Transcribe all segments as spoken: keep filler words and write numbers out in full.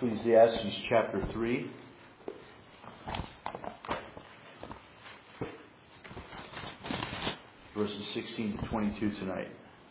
Ecclesiastes chapter three. Verses sixteen to twenty-two tonight.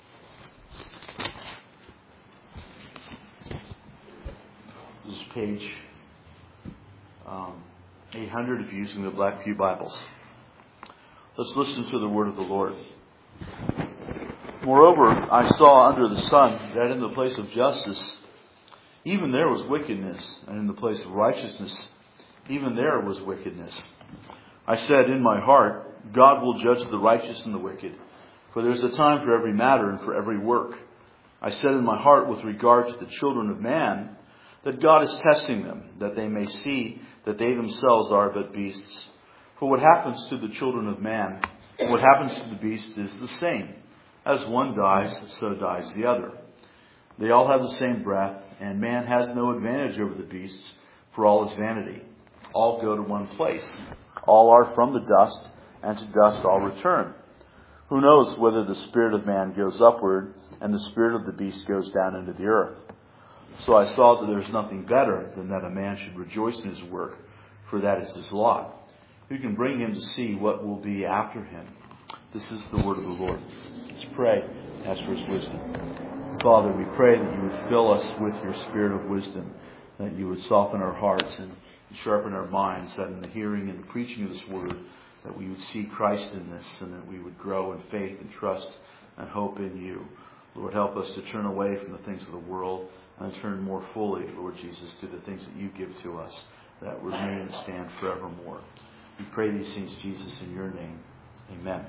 This is page um, eight hundred if you're using the Black Pew Bibles. Let's listen to the word of the Lord. Moreover, I saw under the sun that in the place of justice, even there was wickedness, and in the place of righteousness, even there was wickedness. I said in my heart, God will judge the righteous and the wicked, for there is a time for every matter and for every work. I said in my heart with regard to the children of man, that God is testing them, that they may see that they themselves are but beasts. For what happens to the children of man, what happens to the beasts is the same. As one dies, so dies the other. They all have the same breath, and man has no advantage over the beasts, for all is vanity. All go to one place. All are from the dust, and to dust all return. Who knows whether the spirit of man goes upward, and the spirit of the beast goes down into the earth? So I saw that there is nothing better than that a man should rejoice in his work, for that is his lot. Who can bring him to see what will be after him? This is the word of the Lord. Let's pray. Ask for his wisdom. Father, we pray that you would fill us with your spirit of wisdom, that you would soften our hearts and sharpen our minds, that in the hearing and the preaching of this word, that we would see Christ in this, and that we would grow in faith and trust and hope in you. Lord, help us to turn away from the things of the world and turn more fully, Lord Jesus, to the things that you give to us that remain and stand forevermore. We pray these things, Jesus, in your name. Amen.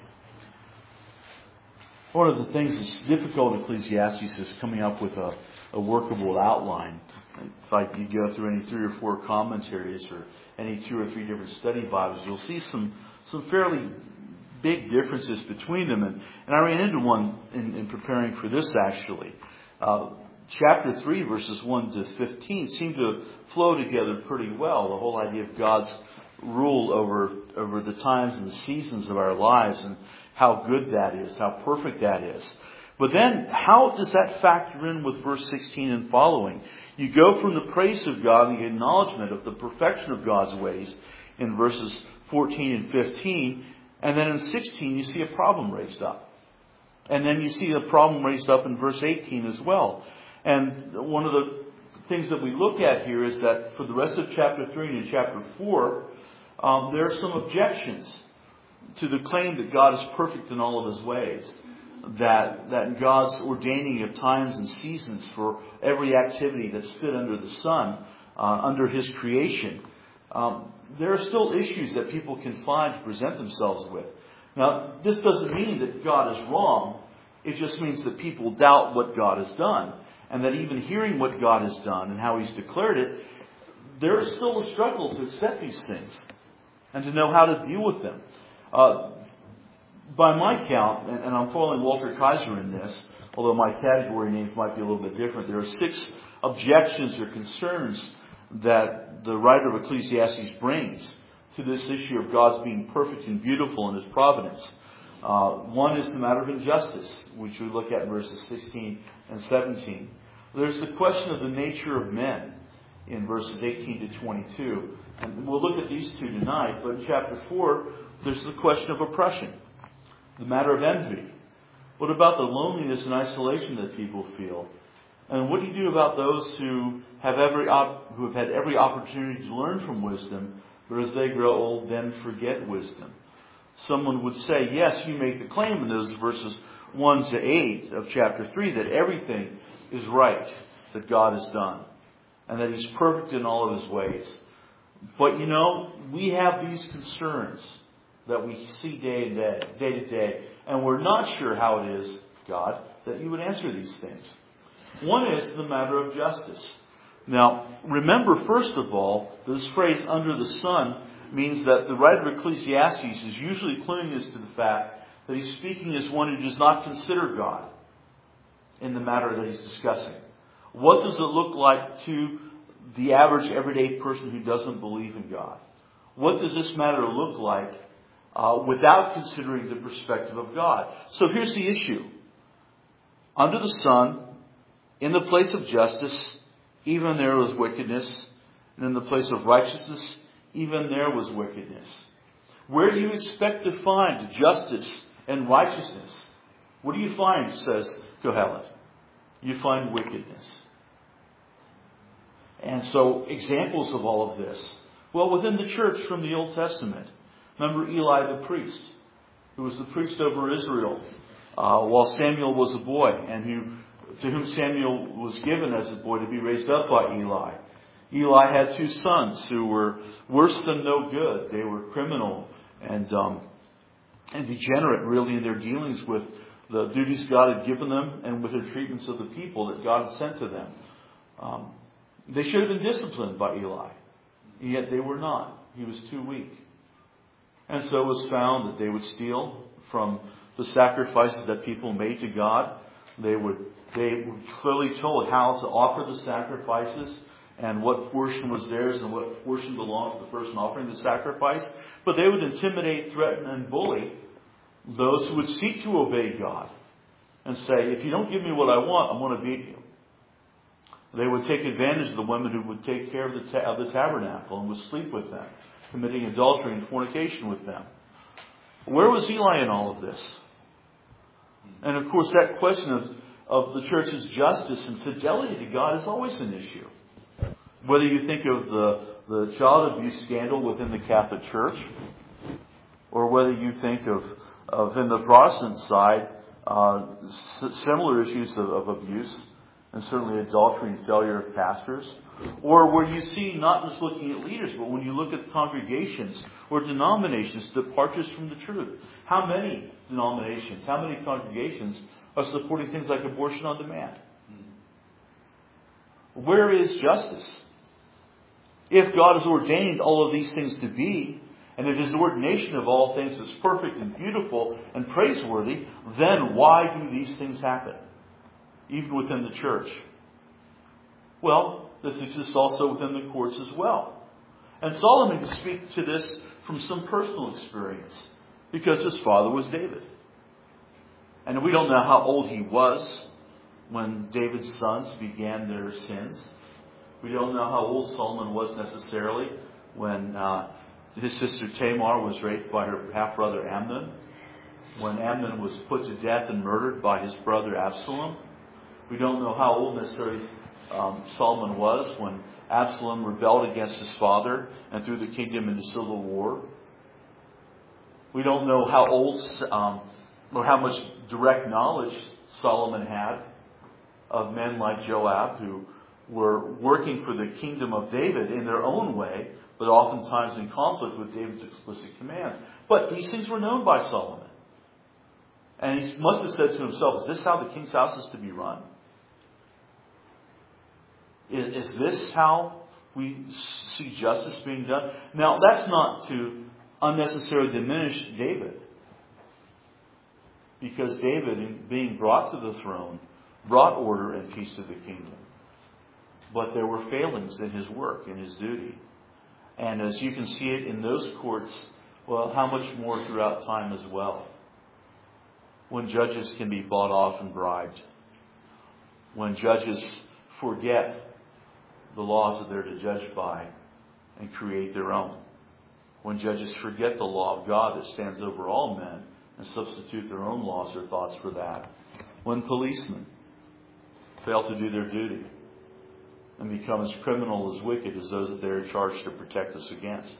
One of the things that's difficult in Ecclesiastes is coming up with a, a workable outline. If I, you go through any three or four commentaries or any two or three different study Bibles, you'll see some, some fairly big differences between them. And, and I ran into one in, in preparing for this, actually. Uh, chapter three, verses one to fifteen, seem to flow together pretty well. The whole idea of God's rule over, over the times and the seasons of our lives, and how good that is, how perfect that is. But then, how does that factor in with verse sixteen and following? You go from the praise of God and the acknowledgement of the perfection of God's ways in verses fourteen and fifteen, and then in sixteen you see a problem raised up. And then you see a problem raised up in verse eighteen as well. And one of the things that we look at here is that for the rest of chapter three and chapter four, um, there are some objections to the claim that God is perfect in all of his ways. That that God's ordaining of times and seasons for every activity that's fit under the sun, uh, under his creation. Um, there are still issues that people can find to present themselves with. Now, this doesn't mean that God is wrong. It just means that people doubt what God has done. And that even hearing what God has done and how he's declared it, there is still a struggle to accept these things and to know how to deal with them. Uh, by my count, and, and I'm following Walter Kaiser in this, although my category names might be a little bit different, there are six objections or concerns that the writer of Ecclesiastes brings to this issue of God's being perfect and beautiful in his providence. Uh, one is the matter of injustice, which we look at in verses sixteen and seventeen. There's the question of the nature of men in verses eighteen to twenty-two. And we'll look at these two tonight, but in chapter four, there's the question of oppression, the matter of envy. What about the loneliness and isolation that people feel? And what do you do about those who have every op- who have had every opportunity to learn from wisdom, but as they grow old, then forget wisdom? Someone would say, yes, you make the claim in those verses one to eight of chapter three that everything is right that God has done, and that he's perfect in all of his ways. But you know, we have these concerns that we see day to day, day to day, and we're not sure how it is, God, that you would answer these things. One is the matter of justice. Now, remember, first of all, this phrase, under the sun, means that the writer of Ecclesiastes is usually cluing us to the fact that he's speaking as one who does not consider God in the matter that he's discussing. What does it look like to the average everyday person who doesn't believe in God? What does this matter look like uh, without considering the perspective of God? So here's the issue. Under the sun, in the place of justice, even there was wickedness. And in the place of righteousness, even there was wickedness. Where do you expect to find justice and righteousness? What do you find, says Kohelet? You find wickedness. And so, examples of all of this. Well, within the church from the Old Testament, remember Eli the priest, who was the priest over Israel, uh, while Samuel was a boy, and who, to whom Samuel was given as a boy to be raised up by Eli. Eli had two sons who were worse than no good. They were criminal and um, and degenerate, really, in their dealings with the duties God had given them and with their treatments of the people that God had sent to them. Um, they should have been disciplined by Eli, yet they were not. He was too weak. And so it was found that they would steal from the sacrifices that people made to God. They would they were clearly told how to offer the sacrifices and what portion was theirs and what portion belonged to the person offering the sacrifice. But they would intimidate, threaten, and bully those who would seek to obey God and say, if you don't give me what I want, I'm going to beat you. They would take advantage of the women who would take care of the, ta- of the tabernacle and would sleep with them, committing adultery and fornication with them. Where was Eli in all of this? And of course, that question of, of the church's justice and fidelity to God is always an issue. Whether you think of the, the child abuse scandal within the Catholic Church, or whether you think of, of in the Protestant side, uh, s- similar issues of, of abuse, and certainly adultery and failure of pastors, or where you see, not just looking at leaders, but when you look at congregations or denominations, departures from the truth. How many denominations, how many congregations are supporting things like abortion on demand? Where is justice? If God has ordained all of these things to be, and if His ordination of all things is perfect and beautiful and praiseworthy, then why do these things happen? Even within the church. Well, this exists also within the courts as well. And Solomon can speak to this from some personal experience, because his father was David. And we don't know how old he was when David's sons began their sins. We don't know how old Solomon was necessarily when uh, his sister Tamar was raped by her half-brother Amnon, when Amnon was put to death and murdered by his brother Absalom. We don't know how old necessarily um, Solomon was when Absalom rebelled against his father and threw the kingdom into civil war. We don't know how old um, or how much direct knowledge Solomon had of men like Joab, who were working for the kingdom of David in their own way, but oftentimes in conflict with David's explicit commands. But these things were known by Solomon. And he must have said to himself, is this how the king's house is to be run? Is, is this how we see justice being done? Now, that's not to unnecessarily diminish David. Because David, in being brought to the throne, brought order and peace to the kingdom. But there were failings in his work, in his duty. And as you can see it in those courts, well, how much more throughout time as well. When judges can be bought off and bribed. When judges forget the laws that they're to judge by and create their own. When judges forget the law of God that stands over all men and substitute their own laws or thoughts for that. When policemen fail to do their duty and become as criminal, as wicked as those that they're charged to protect us against.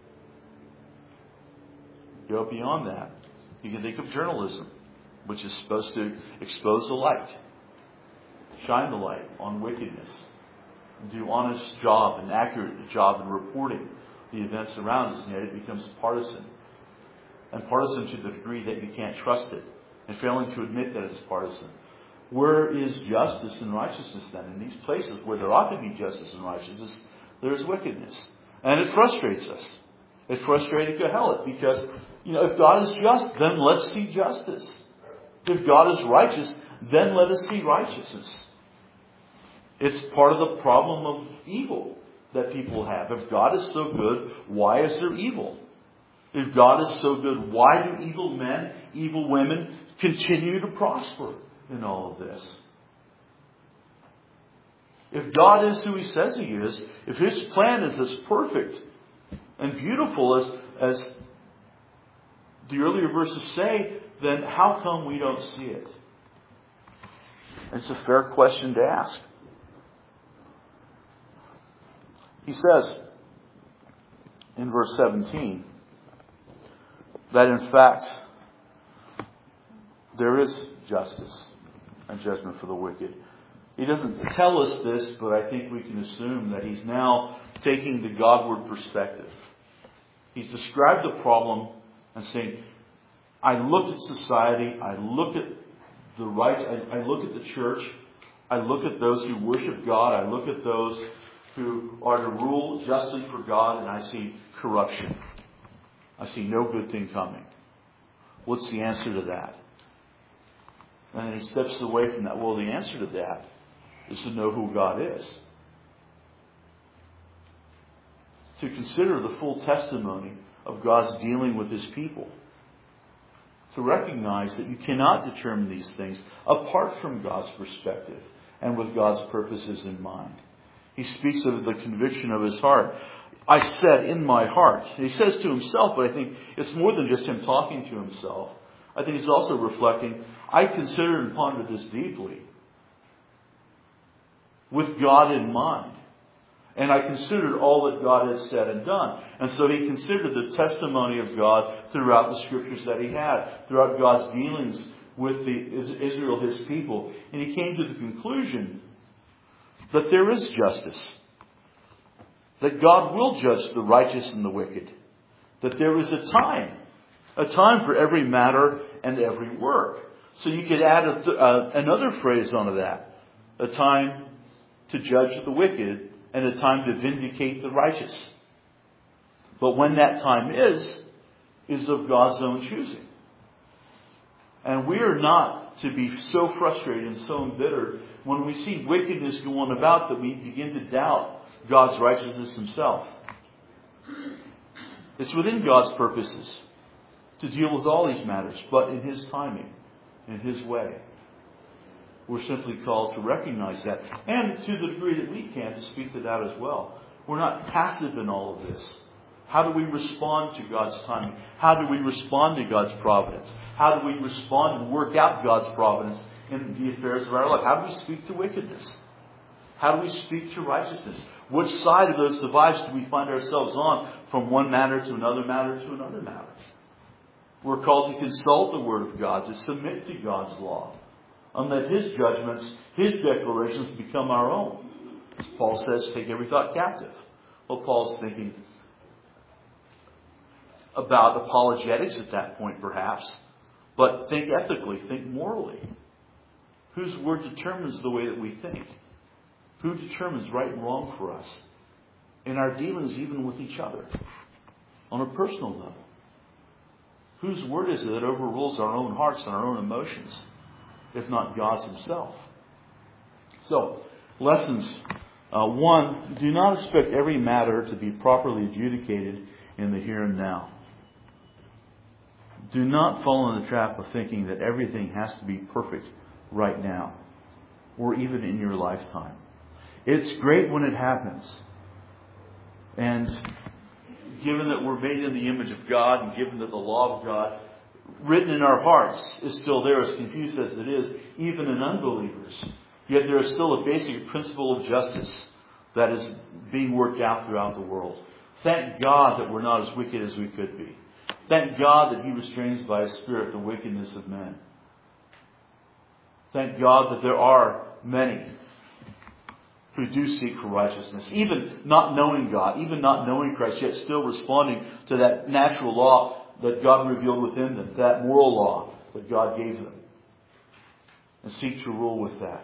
Go beyond that. You can think of journalism, which is supposed to expose the light, shine the light on wickedness, do honest job and accurate job in reporting the events around us, and yet it becomes partisan. And partisan to the degree that you can't trust it, and failing to admit that it's partisan. Where is justice and righteousness then? In these places where there ought to be justice and righteousness, there is wickedness. And it frustrates us. It frustrated Kohelet because, you know, if God is just, then let's see justice. If God is righteous, then let us see righteousness. It's part of the problem of evil that people have. If God is so good, why is there evil? If God is so good, why do evil men, evil women continue to prosper in all of this? If God is who He says He is, if His plan is as perfect and beautiful as, as the earlier verses say, then how come we don't see it? It's a fair question to ask. He says in verse seventeen that in fact there is justice and judgment for the wicked. He doesn't tell us this, but I think we can assume that he's now taking the Godward perspective. He's described the problem and saying, I look at society, I look at the right, I, I look at the church, I look at those who worship God, I look at those who are to rule justly for God, and I see corruption. I see no good thing coming. What's the answer to that? And then he steps away from that. Well, the answer to that is to know who God is. To consider the full testimony of God's dealing with His people. To recognize that you cannot determine these things apart from God's perspective and with God's purposes in mind. He speaks of the conviction of his heart. I said in my heart. He says to himself, but I think it's more than just him talking to himself. I think he's also reflecting, I considered and pondered this deeply with God in mind. And I considered all that God has said and done. And so he considered the testimony of God throughout the scriptures that he had, throughout God's dealings with the Israel, His people. And he came to the conclusion that there is justice. That God will judge the righteous and the wicked. That there is a time. A time for every matter and every work. So you could add a th- uh, another phrase onto that. A time to judge the wicked and a time to vindicate the righteous. But when that time is, is of God's own choosing. And we are not to be so frustrated and so embittered when we see wickedness going about that we begin to doubt God's righteousness Himself. It's within God's purposes to deal with all these matters, but in His timing, in His way. We're simply called to recognize that, and to the degree that we can, to speak to that as well. We're not passive in all of this. How do we respond to God's timing? How do we respond to God's providence? How do we respond and work out God's providence in the affairs of our life? How do we speak to wickedness? How do we speak to righteousness? Which side of those divides do we find ourselves on from one matter to another matter to another matter? We're called to consult the Word of God, to submit to God's law, and let His judgments, His declarations become our own. As Paul says, take every thought captive. Well, Paul's thinking about apologetics at that point, perhaps. But think ethically, think morally. Whose word determines the way that we think? Who determines right and wrong for us? In our dealings even with each other. On a personal level. Whose word is it that overrules our own hearts and our own emotions? If not God's Himself. So, lessons. Uh, one, do not expect every matter to be properly adjudicated in the here and now. Do not fall in the trap of thinking that everything has to be perfect right now, or even in your lifetime. It's great when it happens. And given that we're made in the image of God, and given that the law of God written in our hearts is still there, as confused as it is, even in unbelievers, yet there is still a basic principle of justice that is being worked out throughout the world. Thank God that we're not as wicked as we could be. Thank God that He restrains by His Spirit the wickedness of men. Thank God that there are many who do seek for righteousness, even not knowing God, even not knowing Christ, yet still responding to that natural law that God revealed within them, that moral law that God gave them, and seek to rule with that.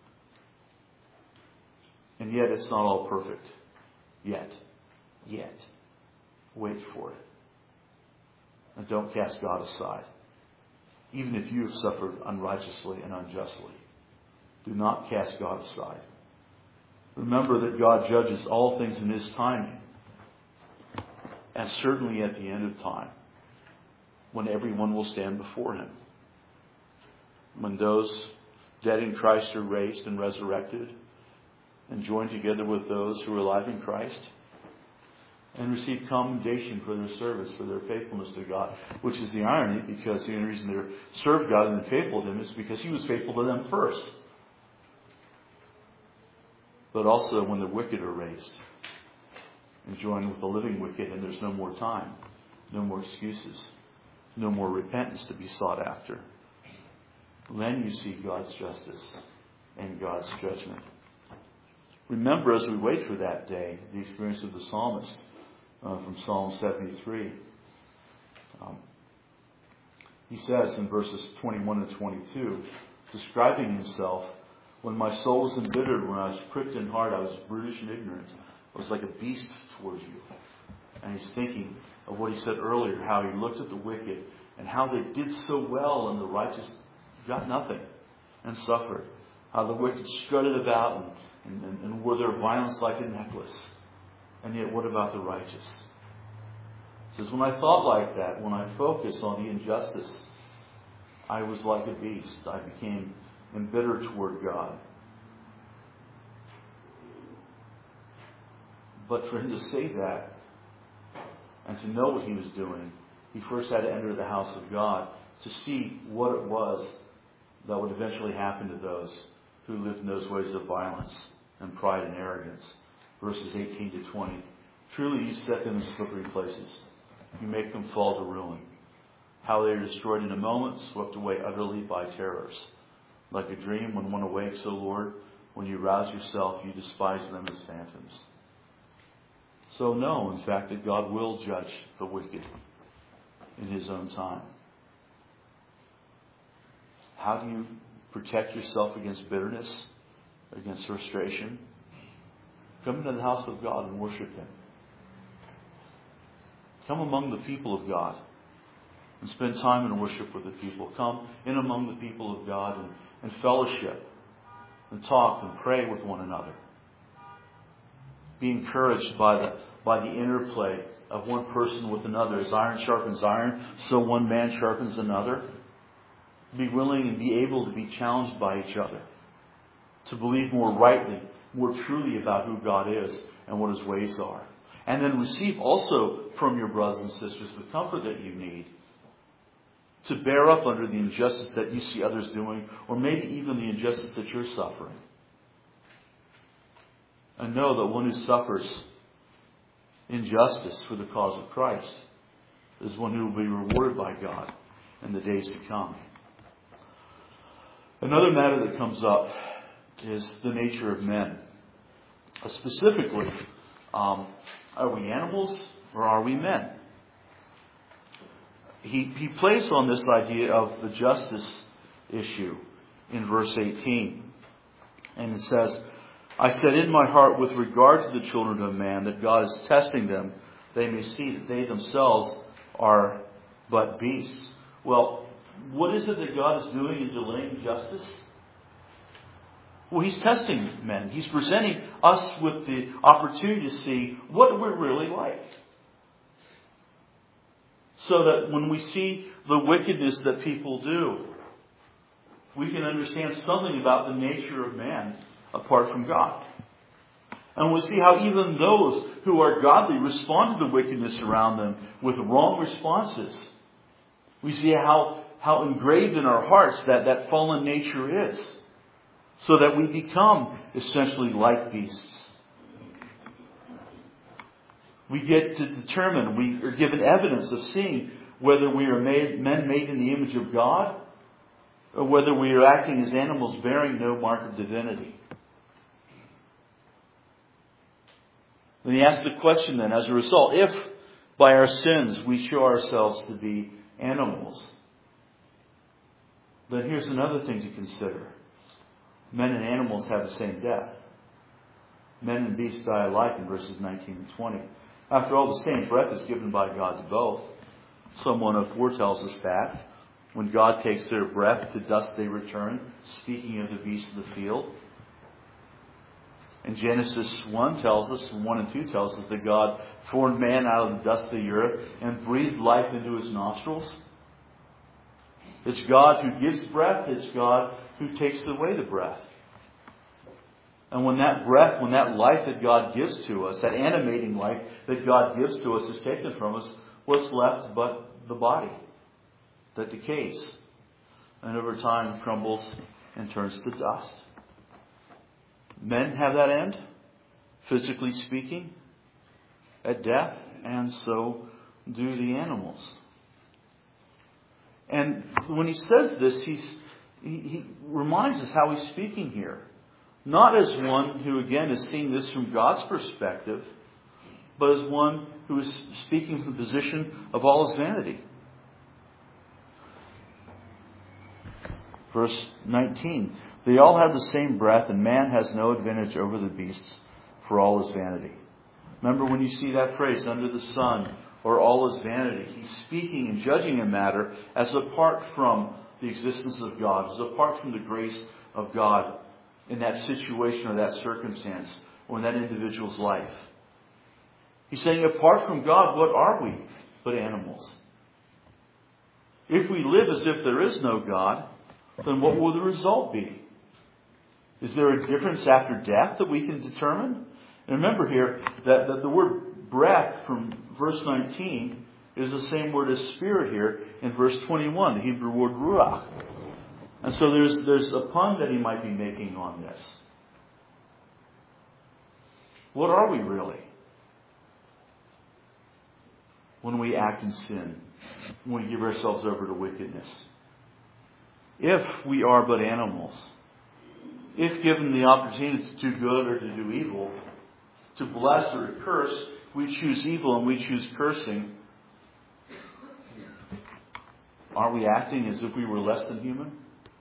And yet it's not all perfect. Yet. Yet. Wait for it. And don't cast God aside. Even if you have suffered unrighteously and unjustly. Do not cast God aside. Remember that God judges all things in His timing. And certainly at the end of time. When everyone will stand before Him. When those dead in Christ are raised and resurrected. and join together with those who are alive in Christ and receive commendation for their service, for their faithfulness to God. Which is the irony, because the only reason they served God and been faithful to Him is because He was faithful to them first. But also when the wicked are raised and join with the living wicked, and there's no more time, no more excuses, no more repentance to be sought after, then you see God's justice and God's judgment. Remember, as we wait for that day, the experience of the psalmist uh, from Psalm seventy-three. Um, he says in verses twenty-one and twenty-two, describing himself, when my soul was embittered, when I was pricked in heart, I was brutish and ignorant. I was like a beast towards you. And he's thinking of what he said earlier, how he looked at the wicked and how they did so well and the righteous got nothing and suffered. How the wicked strutted about and, and, and wore their violence like a necklace. And yet what about the righteous? He says, when I thought like that, when I focused on the injustice, I was like a beast. I became embittered toward God. But for him to say that and to know what he was doing, he first had to enter the house of God to see what it was that would eventually happen to those who lived in those ways of violence and pride and arrogance. Verses eighteen to twenty. Truly you set them in slippery places. You make them fall to ruin. How they are destroyed in a moment, swept away utterly by terrors. Like a dream when one awakes, O Lord, when you rouse yourself, you despise them as phantoms. So know, in fact, that God will judge the wicked in His own time. How do you protect yourself against bitterness, against frustration? Come into the house of God and worship Him. Come among the people of God and spend time in worship with the people. Come in among the people of God and, and fellowship and talk and pray with one another. Be encouraged by the by the interplay of one person with another. As iron sharpens iron, so one man sharpens another. Be willing and be able to be challenged by each other. To believe more rightly, more truly about who God is and what His ways are. And then receive also from your brothers and sisters the comfort that you need to bear up under the injustice that you see others doing, or maybe even the injustice that you're suffering. And know that one who suffers injustice for the cause of Christ is one who will be rewarded by God in the days to come. Another matter that comes up is the nature of men. Uh, specifically, um, are we animals or are we men? He, he plays on this idea of the justice issue in verse eighteen. And it says, I said in my heart with regard to the children of man that God is testing them. They may see that they themselves are but beasts. Well, what is it that God is doing in delaying justice? Well, He's testing men. He's presenting us with the opportunity to see what we're really like. So that when we see the wickedness that people do, we can understand something about the nature of man apart from God. And we'll see how even those who are godly respond to the wickedness around them with wrong responses. We see how, how engraved in our hearts that, that fallen nature is. So that we become essentially like beasts. We get to determine, we are given evidence of seeing whether we are made, men made in the image of God, or whether we are acting as animals bearing no mark of divinity. Then he asks the question then, as a result, if by our sins we show ourselves to be animals, then here's another thing to consider. Men and animals have the same death. Men and beasts die alike in verses nineteen and twenty. After all, the same breath is given by God to both. Psalm one oh four tells us that. When God takes their breath, to dust they return, speaking of the beasts of the field. And Genesis one tells us, one and two tells us that God formed man out of the dust of the earth and breathed life into his nostrils. It's God who gives breath. It's God who takes away the breath. And when that breath, when that life that God gives to us, that animating life that God gives to us is taken from us, what's left but the body that decays and over time crumbles and turns to dust. Men have that end, physically speaking, at death, and so do the animals. And when he says this, he's, he, he reminds us how he's speaking here. Not as one who, again, is seeing this from God's perspective, but as one who is speaking from the position of all his vanity. Verse nineteen. They all have the same breath, and man has no advantage over the beasts for all his vanity. Remember when you see that phrase, under the sun, or all his vanity, he's speaking and judging a matter as apart from the existence of God, as apart from the grace of God in that situation or that circumstance or in that individual's life. He's saying, apart from God, what are we but animals? If we live as if there is no God, then what will the result be? Is there a difference after death that we can determine? And remember here that, that the word breath from verse nineteen is the same word as spirit here in verse twenty-one, the Hebrew word ruach. And so there's, there's a pun that he might be making on this. What are we really? When we act in sin, when we give ourselves over to wickedness. If we are but animals, if given the opportunity to do good or to do evil, to bless or to curse, we choose evil and we choose cursing, aren't we acting as if we were less than human?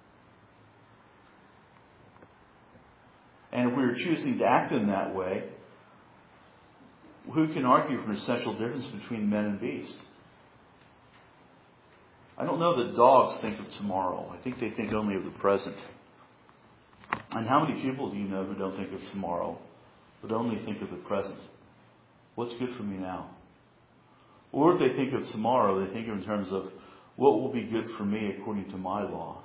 And if we are choosing to act in that way, who can argue for an essential difference between men and beasts? I don't know that dogs think of tomorrow. I think they think only of the present. And how many people do you know who don't think of tomorrow, but only think of the present? What's good for me now? Or if they think of tomorrow, they think in terms of what will be good for me according to my law.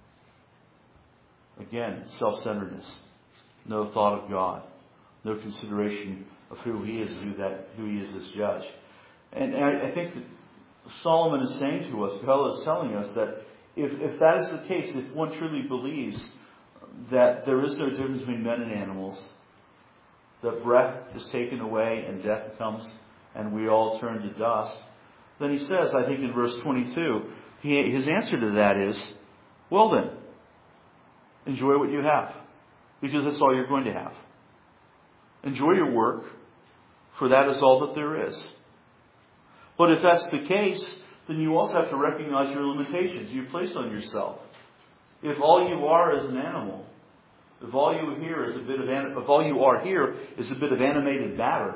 Again, self-centeredness. No thought of God. No consideration of who He is, who that who He is as judge. And, and I, I think that Solomon is saying to us, Kohelet is telling us that if, if that is the case, if one truly believes that there is no difference between men and animals, that breath is taken away and death comes and we all turn to dust, then he says, I think in verse twenty-two, he, his answer to that is, well then, enjoy what you have, because that's all you're going to have. Enjoy your work, for that is all that there is. But if that's the case, then you also have to recognize your limitations you placed on yourself. If all you are is an animal, if all you hear is a bit of if all you are here is a bit of animated matter,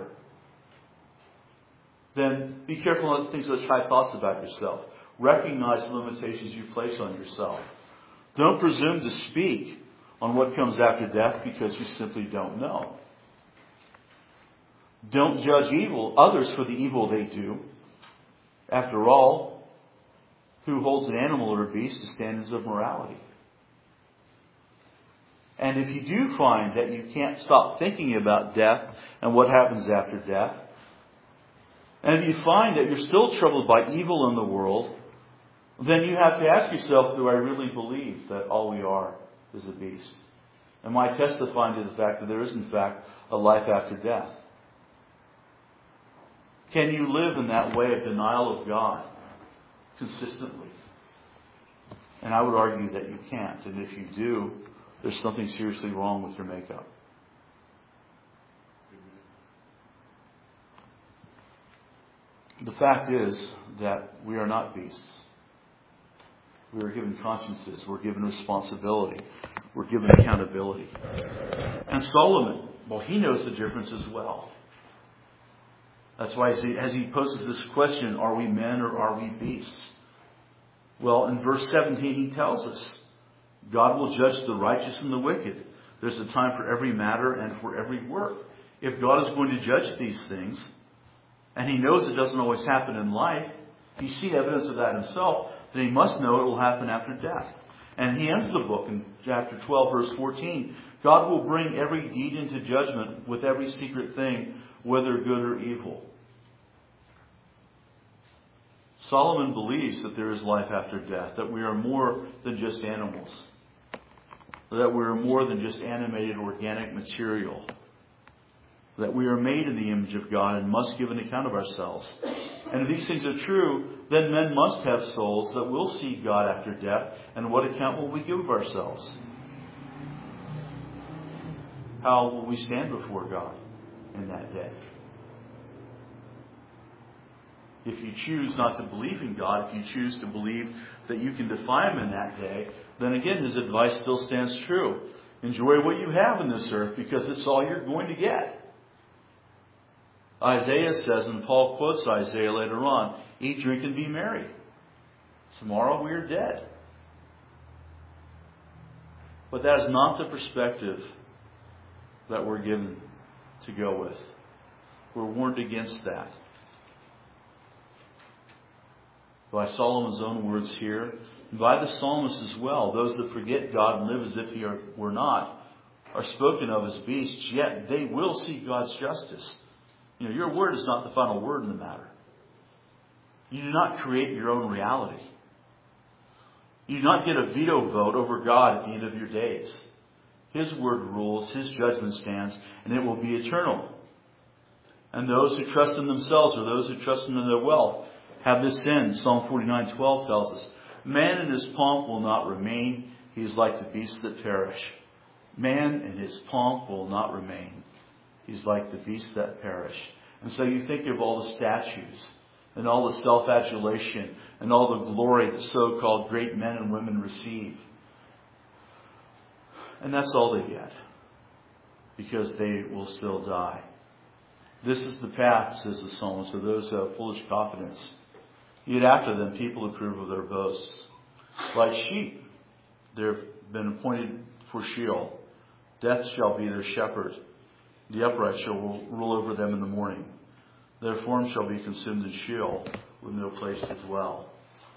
then be careful not to think such high thoughts about yourself. Recognize the limitations you place on yourself. Don't presume to speak on what comes after death because you simply don't know. Don't judge evil others for the evil they do. After all, who holds an animal or a beast to standards of morality? And if you do find that you can't stop thinking about death and what happens after death, and if you find that you're still troubled by evil in the world, then you have to ask yourself, do I really believe that all we are is a beast? Am I testifying to the fact that there is in fact a life after death? Can you live in that way of denial of God consistently? And I would argue that you can't. And if you do, there's something seriously wrong with your makeup. The fact is that we are not beasts. We are given consciences. We're given responsibility. We're given accountability. And Solomon, well, he knows the difference as well. That's why as he, as he poses this question, are we men or are we beasts? Well, in verse seventeen he tells us, God will judge the righteous and the wicked. There's a time for every matter and for every work. If God is going to judge these things, and He knows it doesn't always happen in life, if you see evidence of that Himself, then He must know it will happen after death. And He ends the book in chapter twelve, verse fourteen, God will bring every deed into judgment with every secret thing, whether good or evil. Solomon believes that there is life after death, that we are more than just animals, that we are more than just animated organic material, that we are made in the image of God and must give an account of ourselves. And if these things are true, then men must have souls that will see God after death. And what account will we give of ourselves? How will we stand before God in that day? If you choose not to believe in God, if you choose to believe that you can defy Him in that day, then again His advice still stands true. Enjoy what you have in this earth because it's all you're going to get. Isaiah says, and Paul quotes Isaiah later on, eat, drink, and be merry. Tomorrow we are dead. But that is not the perspective that we're given to go with. We're warned against that. By Solomon's own words here, and by the psalmist as well, those that forget God and live as if He were not are spoken of as beasts, yet they will see God's justice. You know, your word is not the final word in the matter. You do not create your own reality. You do not get a veto vote over God at the end of your days. His word rules, His judgment stands, and it will be eternal. And those who trust in themselves or those who trust in their wealth have this sin. Psalm forty-nine twelve tells us, man in his pomp will not remain. He is like the beasts that perish. Man in his pomp will not remain. He's like the beasts that perish. And so you think of all the statues and all the self-adulation and all the glory that so-called great men and women receive. And that's all they get, because they will still die. This is the path, says the psalmist, of those who have foolish confidence. Yet after them people approve of their boasts. Like sheep, they have been appointed for Sheol. Death shall be their shepherd. The upright shall rule over them in the morning. Their form shall be consumed in Sheol, with no place to dwell.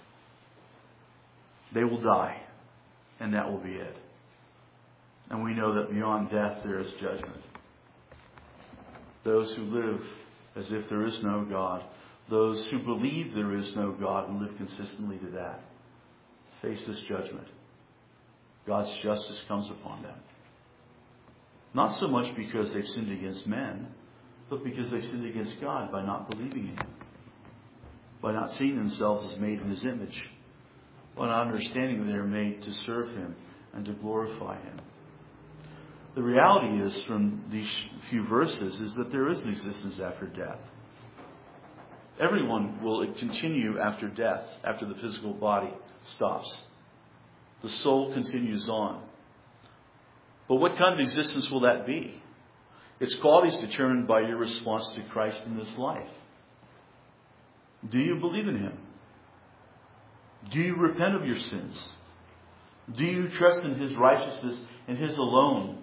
They will die, and that will be it. And we know that beyond death there is judgment. Those who live as if there is no God, those who believe there is no God and live consistently to that, face this judgment. God's justice comes upon them. Not so much because they've sinned against men, but because they've sinned against God by not believing in Him, by not seeing themselves as made in His image, by not understanding that they are made to serve Him and to glorify Him. The reality is, from these few verses, is that there is an existence after death. Everyone will continue after death, after the physical body stops. The soul continues on. But what kind of existence will that be? Its quality is determined by your response to Christ in this life. Do you believe in Him? Do you repent of your sins? Do you trust in His righteousness and His alone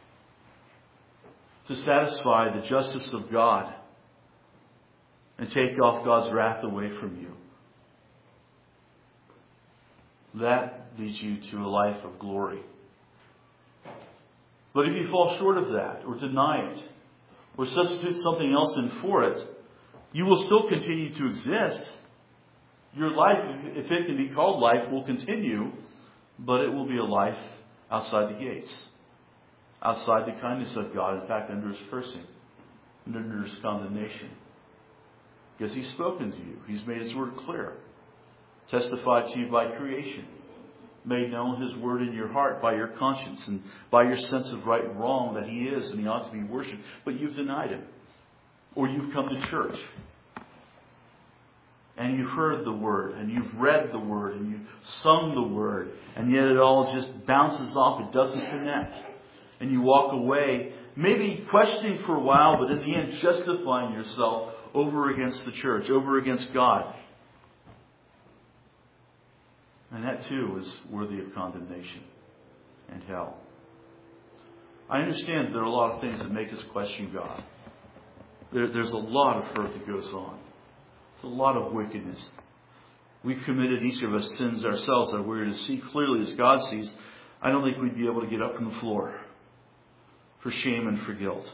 to satisfy the justice of God and take off God's wrath away from you? That leads you to a life of glory. But if you fall short of that, or deny it, or substitute something else in for it, you will still continue to exist. Your life, if it can be called life, will continue, but it will be a life outside the gates, outside the kindness of God, in fact, under His cursing, and under His condemnation. Because He's spoken to you. He's made His word clear, testified to you by creation, made known His word in your heart by your conscience and by your sense of right and wrong, that He is and He ought to be worshipped. But you've denied Him. Or you've come to church and you've heard the word and you've read the word and you've sung the word, and yet it all just bounces off. It doesn't connect. And you walk away, maybe questioning for a while, but in the end justifying yourself over against the church, over against God. And that too is worthy of condemnation and hell. I understand there are a lot of things that make us question God. There, there's a lot of hurt that goes on. There's a lot of wickedness. We've committed, each of us, sins ourselves that we're to see clearly as God sees. I don't think we'd be able to get up from the floor. for shame and for guilt.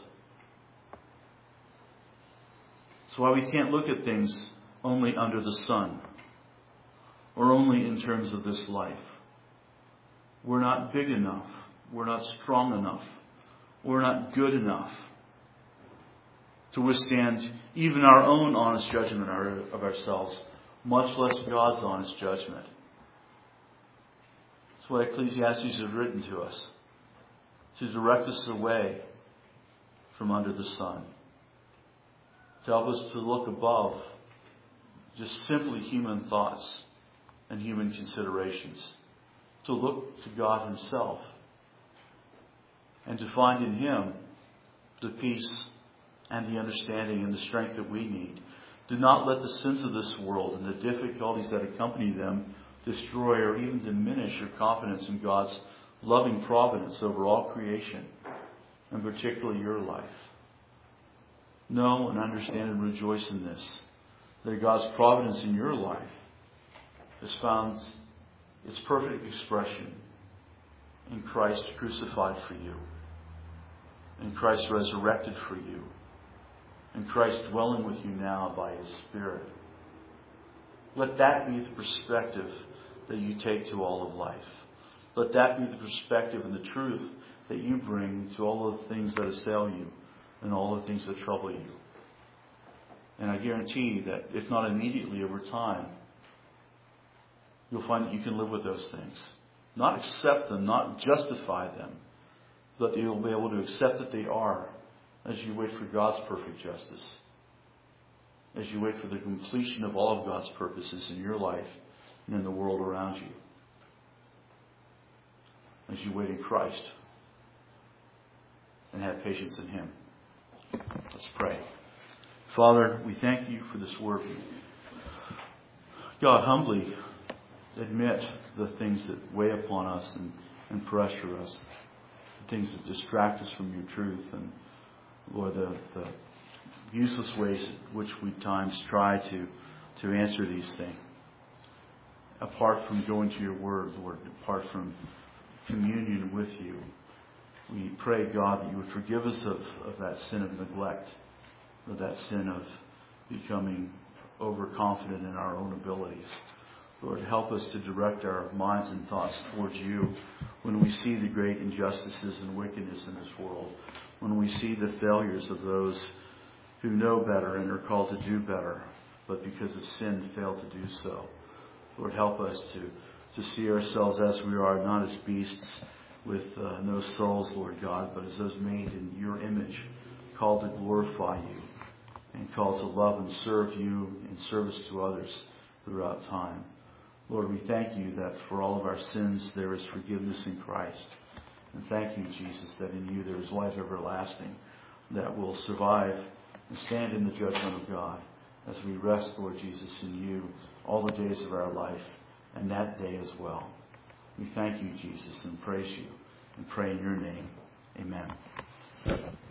That's why we can't look at things only under the sun or only in terms of this life. We're not big enough. We're not strong enough. We're not good enough to withstand even our own honest judgment of ourselves, much less God's honest judgment. That's what Ecclesiastes has written to us, to direct us away from under the sun, to help us to look above just simply human thoughts and human considerations, to look to God Himself and to find in Him the peace and the understanding and the strength that we need. Do not let the sins of this world and the difficulties that accompany them destroy or even diminish your confidence in God's loving providence over all creation, and particularly your life. Know and understand and rejoice in this, that God's providence in your life has found its perfect expression in Christ crucified for you, in Christ resurrected for you, in Christ dwelling with you now by His Spirit. Let that be the perspective that you take to all of life. Let that be the perspective and the truth that you bring to all of the things that assail you and all the things that trouble you. And I guarantee that if not immediately, over time, you'll find that you can live with those things. Not accept them, not justify them, but you'll be able to accept that they are as you wait for God's perfect justice, as you wait for the completion of all of God's purposes in your life and in the world around you, as you wait in Christ and have patience in Him. Let's pray. Father, we thank You for this work. God, humbly admit the things that weigh upon us and, and pressure us, the things that distract us from Your truth, and Lord, the, the useless ways in which we at times try to, to answer these things. Apart from going to Your Word, Lord, apart from communion with You, we pray, God, that You would forgive us of, of that sin of neglect, of that sin of becoming overconfident in our own abilities. Lord, help us to direct our minds and thoughts towards You when we see the great injustices and wickedness in this world, when we see the failures of those who know better and are called to do better, but because of sin fail to do so. Lord, help us to, to see ourselves as we are, not as beasts with uh, no souls, Lord God, but as those made in Your image, called to glorify You and called to love and serve You in service to others throughout time. Lord, we thank You that for all of our sins there is forgiveness in Christ. And thank You, Jesus, that in You there is life everlasting that will survive and stand in the judgment of God as we rest, Lord Jesus, in You all the days of our life and that day as well. We thank You, Jesus, and praise You and pray in Your name. Amen.